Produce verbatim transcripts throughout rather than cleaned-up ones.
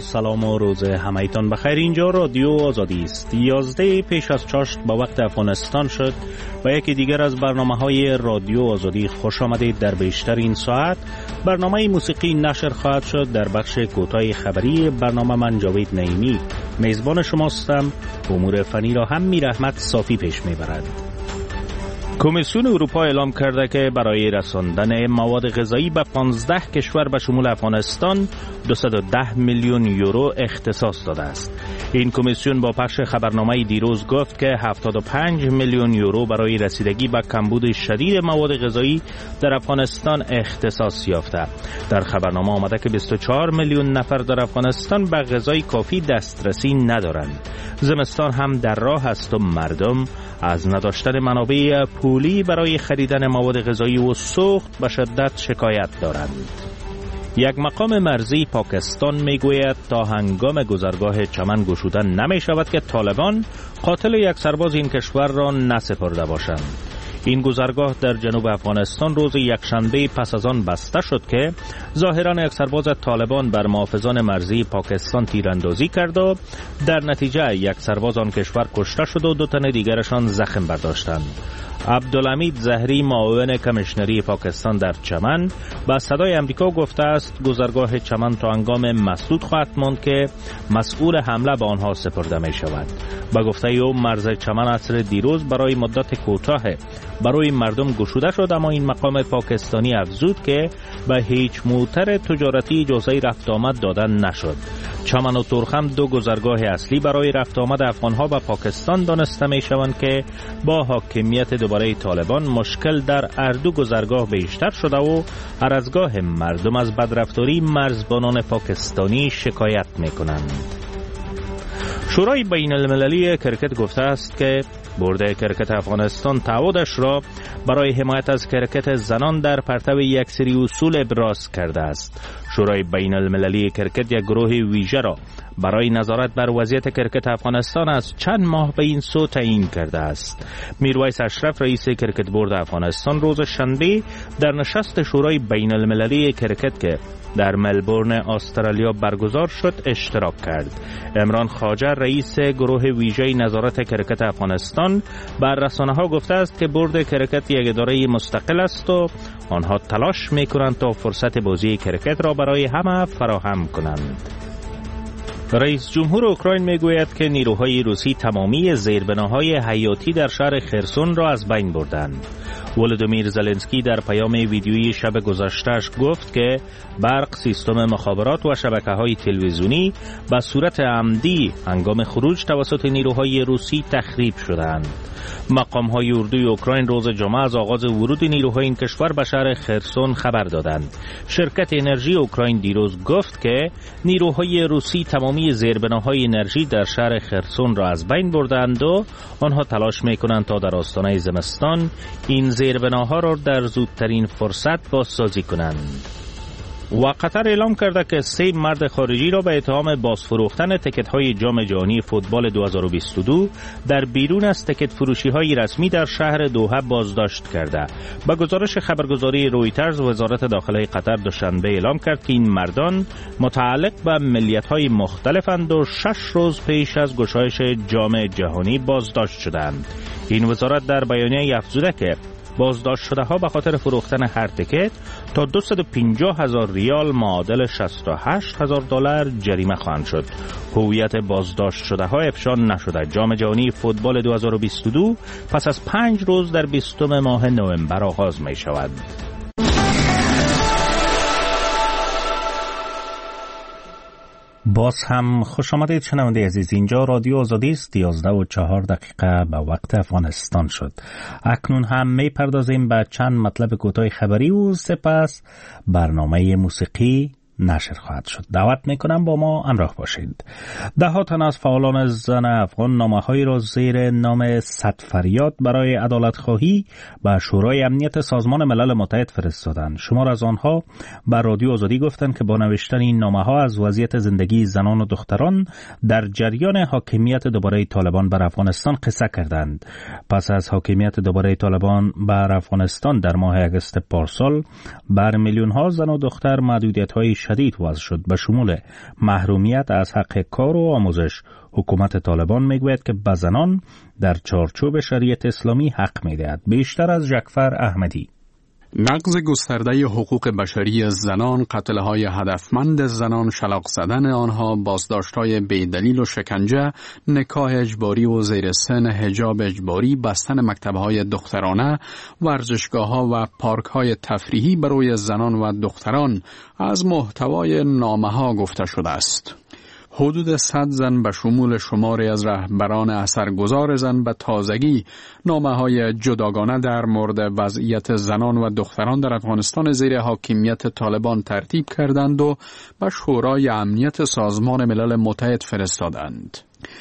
سلام و روز همایتان بخیر. اینجا رادیو آزادی است. یازده پیش از چاشت با وقت افغانستان شد و یکی دیگر از برنامه های رادیو آزادی خوش آمدید. در بیشتر این ساعت برنامه موسیقی نشر خواهد شد. در بخش کوتاه خبری برنامه من جاوید نعیمی میزبان شماستم. امور فنی را هم میر احمد صافی پیش میبرد. کمیسیون اروپا اعلام کرده که برای رساندن مواد غذایی به پانزده کشور به شمول افغانستان دویست و ده میلیون یورو اختصاص داده است. این کمیسیون با پخش خبرنامه دیروز گفت که هفتاد و پنج میلیون یورو برای رسیدگی به کمبود شدید مواد غذایی در افغانستان اختصاص یافته. در خبرنامه آمده که بیست و چهار میلیون نفر در افغانستان به غذای کافی دسترسی ندارند. زمستان هم در راه است و مردم از نداشتن منابع پولی برای خریدن مواد غذایی و سوخت به شدت شکایت دارند. یک مقام مرزی پاکستان میگوید تا هنگام گذرگاه چمن گشودن نمی شود که طالبان قاتل یک سرباز این کشور را نسپرده باشند. این گذرگاه در جنوب افغانستان روز یکشنبه پس از آن بسته شد که ظاهرا یک سرباز طالبان بر محافظان مرزی پاکستان تیراندازی کرد و در نتیجه یک سرباز آن کشور کشته شد و دو تن دیگرشان زخم برداشتند. عبدالحمید زهری معاون کمیشنری پاکستان در چمن با صدای امریکا گفته است گذرگاه چمن تا هنگام مسدود خواهد ماند که مسئول حمله به آنها سپرده می شود. با گفته او مرز چمن عصر دیروز برای مدت کوتاه برای مردم گشوده شد، اما این مقام پاکستانی افزود که به هیچ موتر تجارتی اجازه رفت آمد دادن نشد. چمن و ترخم دو گذرگاه اصلی برای رفت آمد افغانها به پاکستان دانسته می شوند که با حاکمیت دوباره طالبان مشکل در اردو گذرگاه بیشتر شده و هر از گاه مردم از بدرفتاری مرزبانان پاکستانی شکایت می کنند. شورای بین المللی کرکت گفته است که بورد کرکت افغانستان تعهدش را برای حمایت از کرکت زنان در پرتو یک سری اصول ابراز کرده است. شورای بین المللی کرکت یک گروه ویژه را برای نظارت بر وضعیت کرکت افغانستان از چند ماه به این سو تعیین کرده است. میرویس اشرف رئیس کرکت بورد افغانستان روز شنبه در نشست شورای بین المللی کرکت که در ملبورن استرالیا برگزار شد اشتراک کرد. عمران خواجه رئیس گروه ویژه نظارت کرکت افغانستان بر رسانه‌ها گفته است که بورد کرکت یک اداره مستقل است و آنها تلاش می‌کنند تا فرصت بازی کرکت را برای همه فراهم کنند. رئیس جمهور اوکراین میگوید که نیروهای روسی تمامی زیربناهای حیاتی در شهر خرسون را از بین بردند. ولودیمیر زلنسکی در پیام ویدیویی شب گذشته‌اش گفت که برق، سیستم مخابرات و شبکه‌های تلویزیونی به صورت عمدی هنگام خروج توسط نیروهای روسی تخریب شدند. مقام‌های اردوی اوکراین روز جمعه از آغاز ورود نیروهای این کشور به شهر خرسون خبر دادند. شرکت انرژی اوکراین دیروز گفت که نیروهای روسی تمامی زیربناهای انرژی در شهر خرسون را از بین بردند و آنها تلاش می‌کنند تا در آستانه زمستان این زیربناها را در زودترین فرصت بازسازی کنند. و قطر اعلام کرده که سه مرد خارجی را به اتهام بازفروختن تکت‌های جام جهانی فوتبال دو هزار و بیست و دو در بیرون از تکت فروشی‌های رسمی در شهر دوحه بازداشت کرده. با گزارش خبرگزاری رویترز، وزارت داخله قطر دوشنبه اعلام کرد که این مردان متعلق به ملیت‌های مختلفند و شش روز پیش از گشایش جام جهانی بازداشت شدند. این وزارت در بیانیه افزوده که بازداشت شده ها به خاطر فروختن هر تکت تا دویست و پنجاه هزار ریال معادل شصت و هشت هزار دلار جریمه خواهند شد. هویت بازداشت شده ها افشا نشده. جام جهانی فوتبال دو هزار و بیست و دو پس از پنج روز در بیستم ماه نوامبر آغاز می شود. باز هم خوش آمدید شنونده عزیز. اینجا رادیو آزادی است. یازده و چهار دقیقه به وقت افغانستان شد. اکنون هم می پردازیم به چند مطلب کوتاه خبری و سپس برنامه موسیقی نشر خواهد شد. دعوت میکنم با ما همراه باشید. ده ها تن از فعالان زن افغان نامه‌هایی را زیر نام صد فریاد برای عدالت خواهی به شورای امنیت سازمان ملل متحد فرستادند. شمار از آنها به رادیو آزادی گفتند که با نوشتن این نامه‌ها از وضعیت زندگی زنان و دختران در جریان حاکمیت دوباره طالبان بر افغانستان قصه کردند. پس از حاکمیت دوباره طالبان بر افغانستان در ماه اگست پارسال بر میلیون ها زن و دختر محدودیت‌های شدید وضع شد به شمول محرومیت از حق کار و آموزش. حکومت طالبان میگوید که به زنان در چارچوب شریعت اسلامی حق میدهد. بیشتر از جعفر احمدی. نقض گسترده حقوق بشری زنان، قتل‌های هدفمند زنان، شلاق زدن آنها، بازداشت‌های بی‌دلیل و شکنجه، نکاح اجباری و زیر سن، حجاب اجباری، بستن مکتب‌های دخترانه، ورزشگاه‌ها و پارک‌های تفریحی برای زنان و دختران از محتوای نامه‌ها گفته شده است. حدود صد زن به شمول شماری از رهبران اثرگذار زن به تازگی نامه‌های جداگانه در مورد وضعیت زنان و دختران در افغانستان زیر حاکمیت طالبان ترتیب کردند و به شورای امنیت سازمان ملل متحد فرستادند.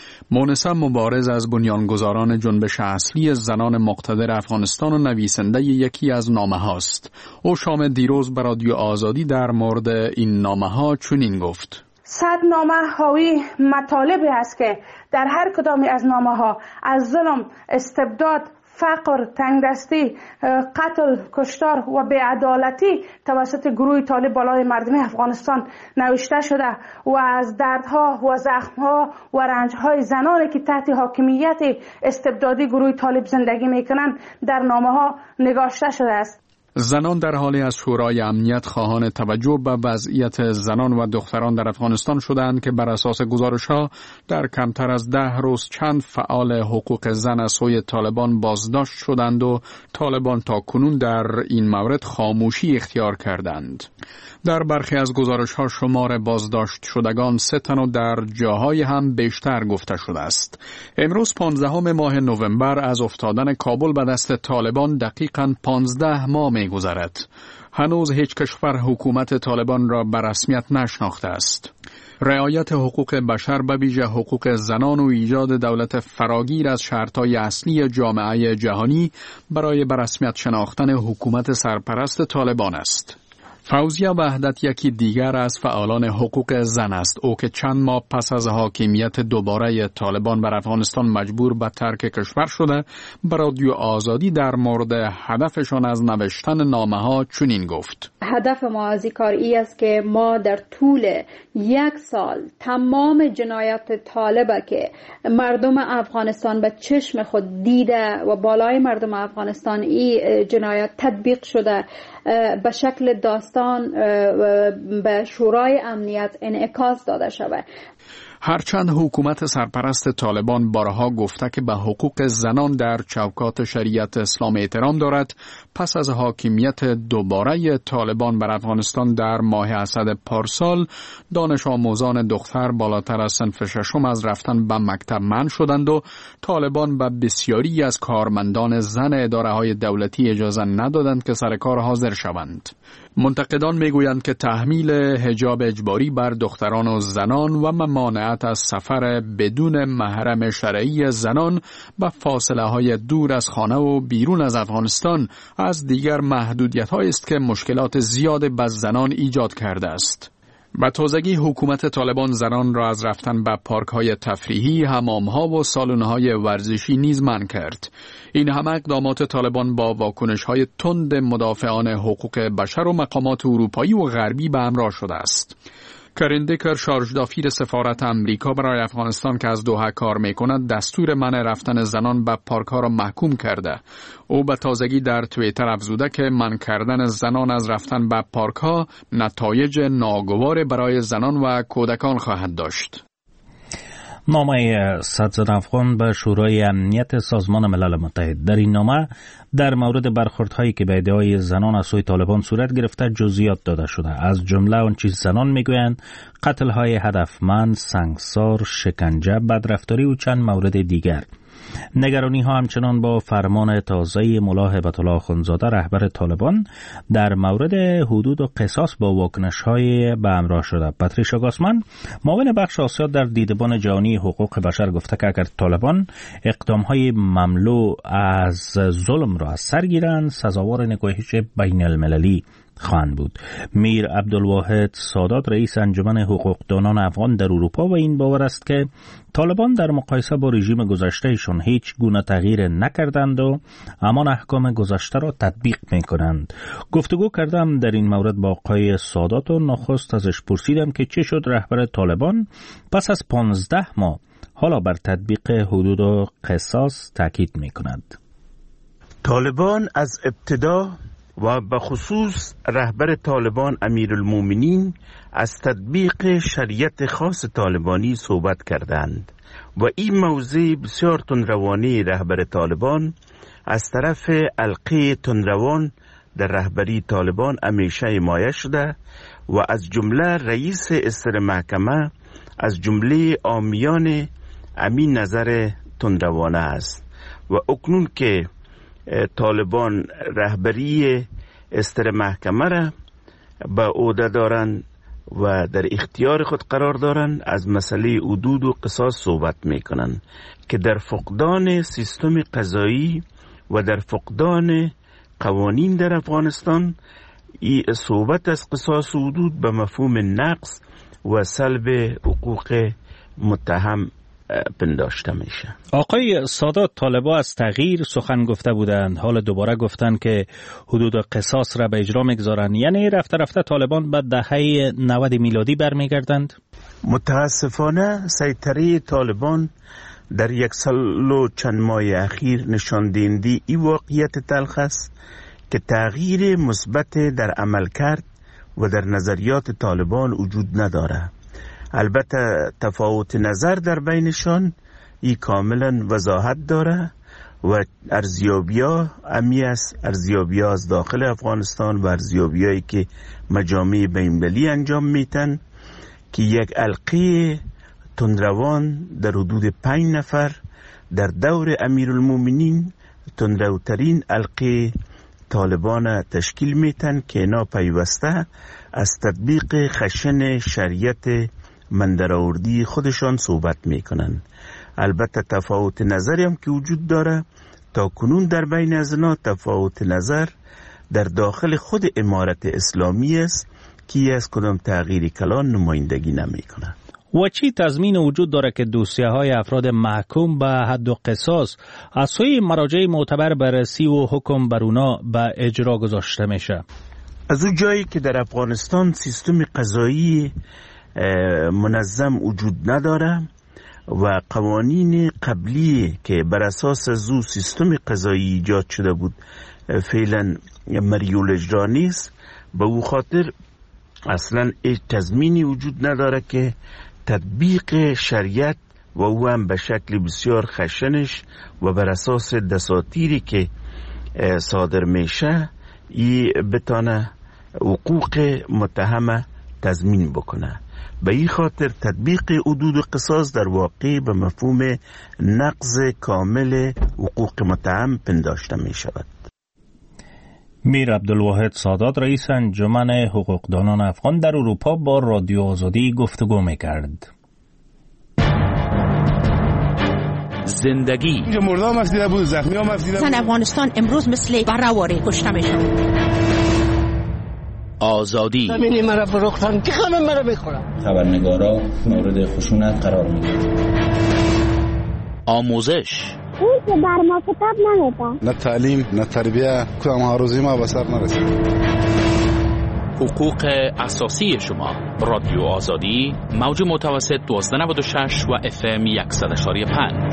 مونسه مبارز از بنیانگذاران جنبش اصلی زنان مقتدر افغانستان و نویسنده یکی از نامه‌ها است. او شام دیروز به رادیو آزادی در مورد این نامه‌ها چنین گفت: صد نامه حاوی مطالبی است که در هر کدام از نامه ها از ظلم، استبداد، فقر، تنگدستی، قتل، کشتار و بی‌عدالتی توسط گروه طالب بالای مردم افغانستان نوشته شده و از دردها و زخمها و رنجهای زنانی که تحت حاکمیت استبدادی گروه طالب زندگی میکنند در نامه ها نگاشته شده است. زنان در حالی از شورای امنیت خواهان توجه به وضعیت زنان و دختران در افغانستان شدند که بر اساس گزارش‌ها در کمتر از ده روز چند فعال حقوق زن از سوی طالبان بازداشت شدند و طالبان تا کنون در این مورد خاموشی اختیار کردند. در برخی از گزارش‌ها شمار بازداشت شدگان سه تن و در جاهای هم بیشتر گفته شده است. امروز پانزدهم ماه نوامبر از افتادن کابل به دست طالبان دقیقاً پانزده ماه می‌گذرد. هنوز هیچ کشور حکومت طالبان را به رسمیت نشناخته است. رعایت حقوق بشر به ویژه حقوق زنان و ایجاد دولت فراگیر از شرط‌های اصلی جامعه جهانی برای به رسمیت شناختن حکومت سرپرست طالبان است. فوزیه وحدت یکی دیگر از فعالان حقوق زن است. او که چند ماه پس از حاکمیت دوباره طالبان بر افغانستان مجبور به ترک کشور شده، به رادیو آزادی در مورد هدفشان از نوشتن نامه‌ها چنین گفت: هدف ما از این کار ای است که ما در طول یک سال تمام جنایات طالبه که مردم افغانستان به چشم خود دیده و بالای مردم افغانستان این جنایات تطبیق شده به شکل داستان به شورای امنیت انعکاس داده شود. هرچند حکومت سرپرست طالبان بارها گفته که به حقوق زنان در چوکات شریعت اسلام احترام دارد، پس از حاکمیت دوباره طالبان بر افغانستان در ماه اسد پارسال، دانش آموزان دختر بالاتر از صنف ششم از رفتن به مکتب منع شدند و طالبان به بسیاری از کارمندان زن اداره های دولتی اجازه ندادند که سر کار حاضر شوند. منتقدان میگویند که تحمیل حجاب اجباری بر دختران و زنان و ممانعت از سفر بدون محرم شرعی زنان به فاصله های دور از خانه و بیرون از افغانستان از دیگر محدودیت هایی است که مشکلات زیاد به زنان ایجاد کرده است. به تازگی حکومت طالبان زنان را از رفتن به پارک های تفریحی، حمام ها و سالن های ورزشی نیز منع کرد. این همه اقدامات طالبان با واکنش های تند مدافعان حقوق بشر و مقامات اروپایی و غربی به همراه شده است. کرین دیکر، شارژدافیر سفارت امریکا برای افغانستان که از دوحه کار میکند، دستور منع رفتن زنان به پارک ها را محکوم کرده. او به تازگی در توییتر افزوده که منع کردن زنان از رفتن به پارک ها نتایج ناگوار برای زنان و کودکان خواهد داشت. نامه صد زن افغان به شورای امنیت سازمان ملل متحد. در این نامه در مورد برخوردهایی که به ادعای زنان از سوی طالبان صورت گرفته جزئیات داده شده. از جمله آنچه زنان میگویند قتل‌های هدفمند، سنگسار، شکنجه، بدرفتاری و چند مورد دیگر. نگرانی ها همچنان با فرمان تازه ملا هیبت الله اخوندزاده رهبر طالبان در مورد حدود و قصاص با واکنش های به همراه شده. پاتریشا گاسمن، معاون بخش آسیا در دیدبان جهانی حقوق بشر، گفته که اگر طالبان اقدام های مملو از ظلم را از سر گیرند، سزاوار نگاهش بین المللی خواهند بود. میر عبدالواحد سادات رئیس انجمن حقوقدانان افغان در اروپا و این باور است که طالبان در مقایسه با رژیم گذشتهشون هیچ گونه تغییر نکردند و همان احکام گذشته را تطبیق میکنند. گفتگو کردم در این مورد با آقای سادات و نخست ازش پرسیدم که چه شد رهبر طالبان پس از پانزده ماه حالا بر تطبیق حدود و قصاص تاکید میکند. طالبان از ابتدا و به خصوص رهبر طالبان امیرالمومنین از تطبیق شریعت خاص طالبانی صحبت کردند و این موضوع بسیار تندروانی رهبر طالبان از طرف حلقه تندروان در رهبری طالبان همیشه حمایه شده و از جمله رئیس اصر محکمه از جمله عامیان امین نظر تندروانه است و اکنون که طالبان رهبری استر محکمه را به عهده دارند و در اختیار خود قرار دارند از مسئله حدود و قصاص صحبت میکنند که در فقدان سیستم قضایی و در فقدان قوانین در افغانستان ای صحبت از قصاص و حدود به مفهوم نقص و سلب حقوق متهم پنداشته میشه. آقای سادات، طالبا از تغییر سخن گفته بودند، حالا دوباره گفتن که حدود قصاص را به اجرا میگذارند، یعنی رفته رفته طالبان به دهه نود میلادی برمیگردند؟ متاسفانه سیطره طالبان در یک سال و چند ماه اخیر نشان دهنده این واقعیت تلخ است که تغییر مثبت در عمل کرد و در نظریات طالبان وجود نداره. البته تفاوت نظر در بینشان ای کاملا وضاحت داره و ارزیابی‌ها امی است، ارزیابی‌ها از داخل افغانستان و ارزیابی‌هایی که مجامع بین‌المللی انجام میتن که یک حلقه تندروان در حدود پنج نفر در دور امیرالمومنین تندروترین حلقه طالبان تشکیل میتن که اینا پیوسته از تطبیق خشن شریعت مندرآوردی خودشان صحبت میکنن. البته تفاوت نظری هم که وجود داره تا کنون در بین از اینا تفاوت نظر در داخل خود امارت اسلامی است که از کدام تغییری کلان نمایندگی نمیکنه. و چی تضمین وجود داره که دوسیه های افراد محکوم به حد و قصاص از سوی مراجع معتبر بررسی و حکم بر اونا به اجرا گذاشته میشه؟ از اون جایی که در افغانستان سیستم قضایی منظم وجود نداره و قوانین قبلی که بر اساس زو سیستم قضایی ایجاد شده بود فعلا مریول اجرا نیست، به او خاطر اصلا هیچ تضمینی وجود نداره که تطبیق شریعت و او هم به شکل بسیار خشنش و بر اساس دساتیری که صادر میشه ای بتانه حقوق متهم تضمین بکنه. به این خاطر تطبیق حدود و قصاص در واقع به مفهوم نقض کامل حقوق متهم پنداشته می شود. میر عبدالواحد سادات رئیس انجمن حقوقدانان افغان در اروپا با رادیو آزادی گفتگو می‌کرد. زندگی اینجا مردم مفدیده بود، زخمی ها مفدیده بود. زن افغانستان امروز مثل برآواره کشته میشن. آزادی زمینی مرا فروختن که خمه مرا بخورم. خبرنگارا مورد خشونت قرار میگیرن. آموزش اون که بر ما کتاب نمیده. نه تعلیم نه تربیه کدام ها روزی ما به سر نرسید. حقوق اساسی شما. رادیو آزادی موج متوسط دوازده نود و شش و اف ام صد و پنج.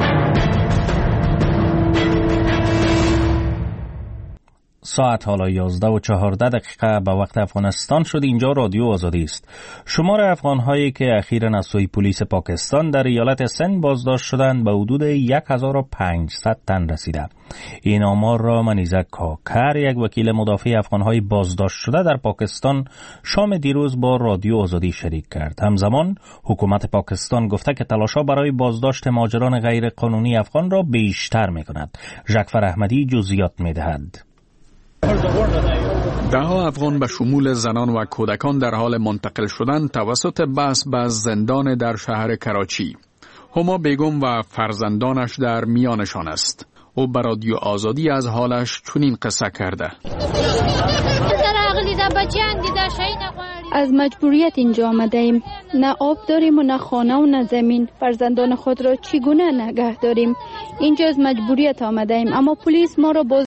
ساعت حالا یازده و چهارده دقیقه به وقت افغانستان شد. اینجا رادیو آزادی است. شمار افغان‌هایی که اخیراً از سوی پلیس پاکستان در ایالت سند بازداشت شدند به حدود یک هزار و پانصد تن رسیده. این آمار را منیزک کاکر، یک وکیل مدافع افغان‌های بازداشت شده در پاکستان، شام دیروز با رادیو آزادی شریک کرد. همزمان حکومت پاکستان گفته که تلاش‌ها برای بازداشت مهاجران غیر قانونی افغان را بیشتر می‌کند. ژکفر احمدی جزئیات می‌دهد. دهها افغان به شمول زنان و کودکان در حال منتقل شدن توسط بس به زندان در شهر کراچی. هما بیگم و فرزندانش در میانشان است. او به رادیو آزادی از حالش چنین قصه کرده. یا بچه‌ان دیده شایی نخواریم. از مجبوریت اینجا آمده ایم. نه آب داریم و نه خانه و نه زمین. فرزندان خود را چگونه نگه داریم؟ اینجا از مجبوریت آمده ایم، اما پلیس ما را باز